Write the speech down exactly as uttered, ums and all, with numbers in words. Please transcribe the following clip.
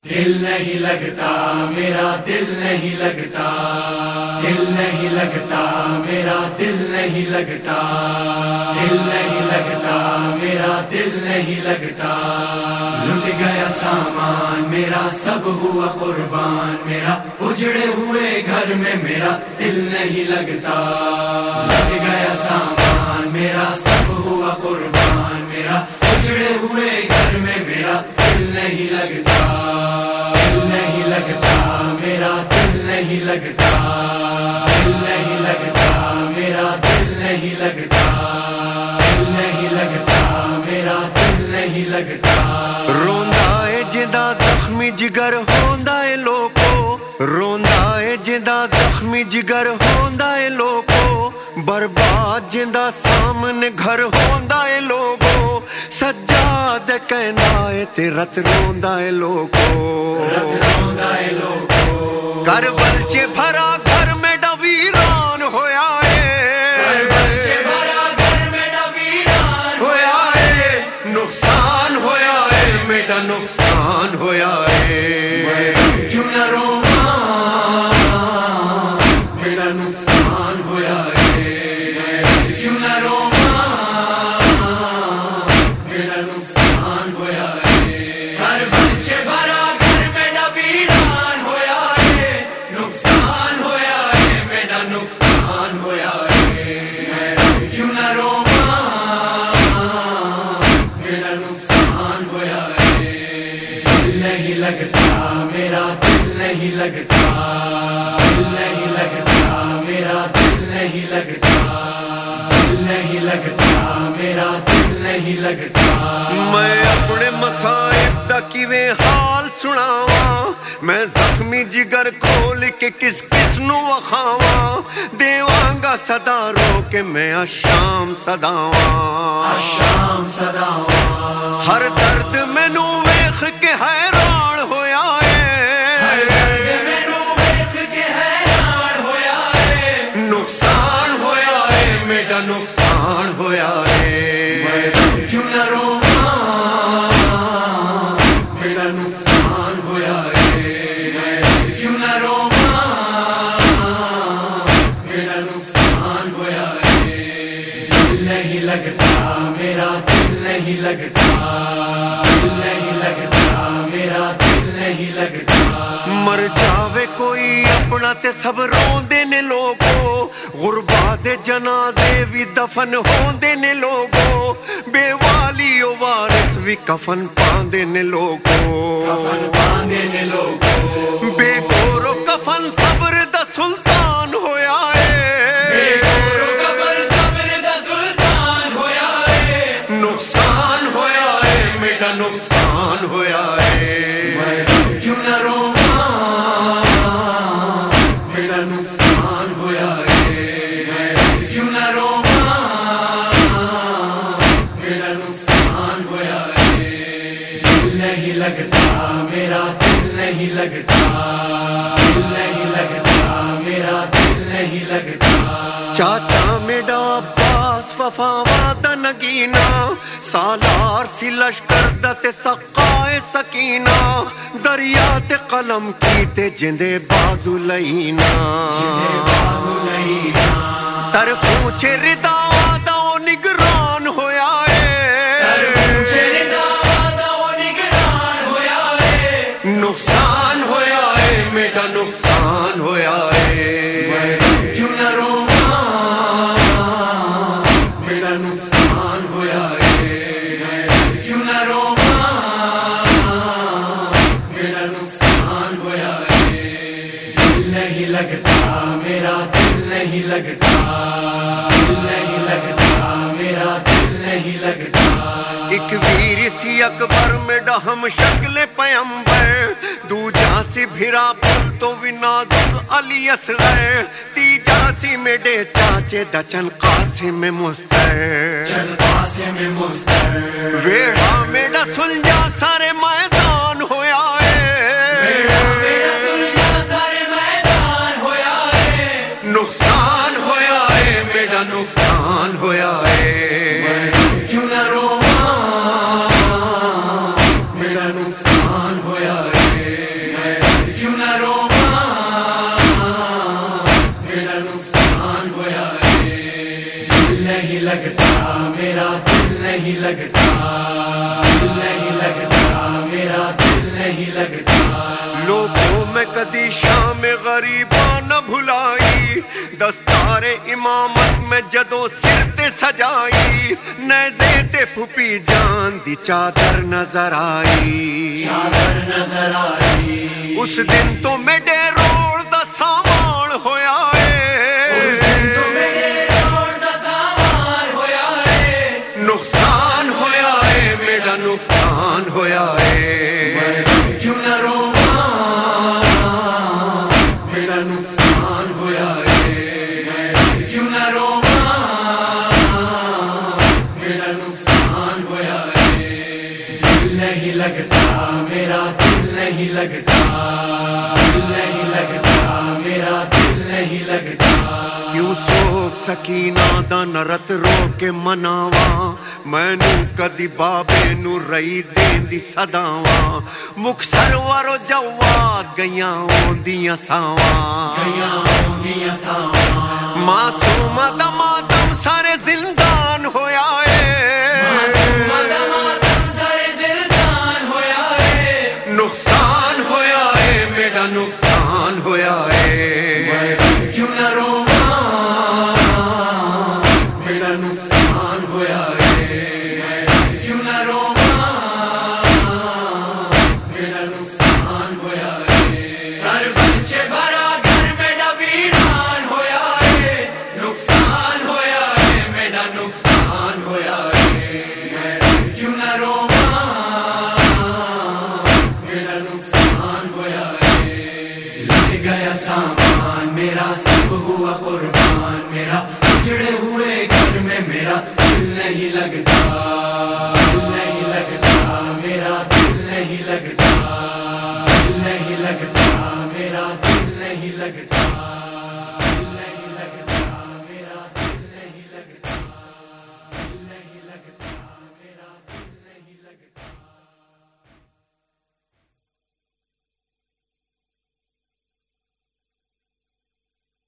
دل نہیں لگتا میرا دل نہیں لگتا، دل نہیں لگتا میرا دل نہیں لگتا، دل نہیں لگتا میرا دل نہیں لگتا، لٹ گیا سامان میرا سب ہوا قربان، میرا اجڑے ہوئے گھر میں میرا دل نہیں لگتا، لٹ گیا سامان میرا سب ہوا قربان، میرا اجڑے ہوئے گھر میں میرا دل نہیں لگتا، دل نہیں لگتا میرا دل نہیں لگتا، دل نہیں لگتا میرا دل نہیں لگتا، دل نہیں لگتا میرا دل نہیں لگتا، روندا اے جدا زخمی جگر ہوندا اے لوکو، روندا اے جدا زخمی جگر ہوندا اے لوکو، برباد جدا سامنے گھر ہوندا اے لوگو، سجاد کہندا اے تے رت روندا اے لوکو، رت روندا اے لوگو، کربل چ بھرا گھر میں ویران ہویا اے، کربل چ بھرا گھر میں ویران ہویا اے، نقصان ہویا اے میرا نقصان ہویا اے، کیوں نہ رواں میرا نقصان ہویا اے، کیوں نہ رواں میرا نقصان ہویا اے، کربل چ بھرا گھر میں ویران ہویا اے، نقصان ہویا اے میرا نقصان ہویا اے، کیوں نہ رواں میرا نقصان ہویا اے، دل نہیں لگتا میرا دل نہیں لگتا، دل نہیں لگتا میرا دل نہیں لگتا، دل نہیں لگتا میرا دل نہیں لگتا، میں اپنے مصائب دا کیویں حال سناواں، میں زخمی جگر کھول کے کس کس نو وکھاواں، دیواں گا صدا رو کے میں شام صداواں، شام صداواں، ہر درد مینوں ویکھ کے حیران ہویا ہر اے، درد مینوں ویکھ کے حیران ہویا اے، نقصان ہویا اے میرا نقصان ہویا اے، کیوں نہ رواں میرا نقصان ہویا اے، کیوں نہ رواں میرا نقصان ہویا اے، دل نہیں لگتا میرا دل نہیں لگتا، دل نہیں لگتا میرا دل نہیں لگتا، مر جاوے کوئی اپنا تے سب روندے نے لوگو، غربا دے جنازے بھی دفن ہوندے نے لوگو، بے والی و وارث بھی کفن پاندے نے لوگو، کفن باندھے نے لوگوں، بے گورو کفن صبر دا سلطان ہویا بے اے، گورو کفن صبر دا سلطان ہویا اے، نقصان ہویا اے میرا نقصان ہویا اے، کیوں نہ رواں میرا نقصان ہویا اے، کیوں نہ رواں میرا نقصان ہویا اے، دل نہیں لگتا میرا دل نہیں لگتا، دل نہیں لگتا میرا دل نہیں لگتا، چاچا میڈا عباس وفا وعدہ نگینا، سالار سی لشکر دا تے سقائے سکینہ، دریا تے قلم کی تے جندے بازو لینا، بازو لینا، طرفوں چے ردا وعدہ او نگران ہویا اے، نقصان ہویا اے میرا نقصان ہویا اے، کیوں نہ رواں میرا نقصان ہویا اے، کیوں نہ رواں میرا نقصان ہویا اے، دل نہیں لگتا میرا دل نہیں لگتا، دل نہیں لگتا میرا دل نہیں لگتا، ایک ویر سی اکبر میڈا ہم شکل پیمبر، دوجا سی بھرا پل تو بھی نازک علی اصغر، تیجا سی میڈے چاچے دچن قاسم مستر، چل قاسم مستر، ویڑا میڈا سلجا سارے میدان ہویا اے، سارے میدان ہویا اے، نقصان ہویا اے میڈا نقصان ہویا اے، کیوں نہ رواں میرا نقصان ہویا اے، نہیں لگتا. لوگوں میں کدی شام غریباں نہ بھلائی, دستار امامت میں جدوں سر تے سجائی, نیزے تے پھپھی جان دی چادر نظر آئی, چادر نظر آئی. اس دن تو میڈے روڑ دا سامان ہویا اس دن تو میرے روڑ دا سامان ہویا ہے, نقصان ہویا ہے میرا نقصان ہویا ہے. میں کیوں نہ رواں, میرا نقصان ہویا ہے. میں کیوں نہ رواں, میرا نقصان ہویا ہے. دل نہیں لگتا میرا, دل نہیں لگتا, دل نہیں لگتا میرا, دل نہیں لگتا. کیوں سوک سکینہ دا نرت رو کے مناواں, مینوں کدی بابے نو رئی دین دی صداواں, مکھ سرور و جواد گیاں اوندیاں ساواں, گیاں اوندیاں ساواں. معصوم دا ماتم سارے زندان ہویا ہے, معصوم دا ماتم سارے زندان ہویا ہے. نقصان ہویا ہے میرا نقصان ہویا ہے. میں کیوں نہ رواں, میرا نقصان ہویا ہے. میں کیوں نہ رواں, میرا نقصان ہویا ہے. گھر بچے بھرا گھر میرا ویران ہویا ہے, نقصان ہویا ہے میرا نقصان ہویا ہے. میں کیوں نہ رواں, میرا نقصان ہویا ہے. لگ گیا سامان میرا, سب ہوا قربان میرا, اجڑے ہوئے گھر میں میرا دل نہیں لگتا, دل نہیں لگتا میرا, دل نہیں لگتا, دل نہیں لگتا میرا, دل نہیں لگتا.